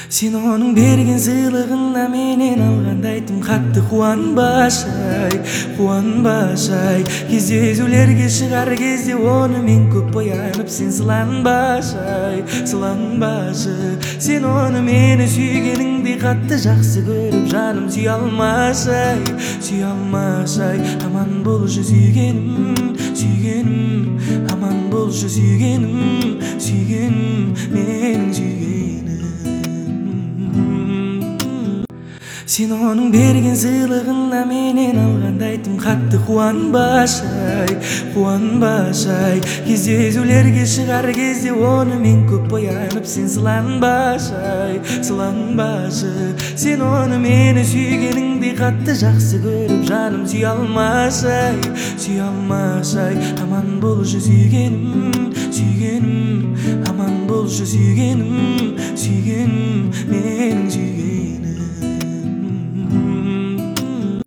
Sen onun bergen sığlığına menen alganda aytım katты Kuanбашай, Kuanбашай. Кездесулерге шығар кезде оны мен көп боянып, сен сыланбашай, сыланбашы. Сен оны мені сүйгеніңдей қатты жақсы көріп, жаным сүйе алмашай, сүйе алмашай. Аман болшы сүйгенім, сүйгенім, аман болшы сүйгенім, сүйгенім, менің сүйгенім. Sen onun bergen sığlığına menen alganda aytım katты Kuanбашай, Kuanбашай. Кездесулерге шығар кезде оны мен көп боянып, сен сыланбашай, сыланбашы. Сен оны мені сүйгеніңдей қатты жақсы көріп, жаным сүйе алмашай, сүйе алмашай. Аман болшы сүйгенім, сүйгенім, аман болшы сүйгенім, сүйгенім.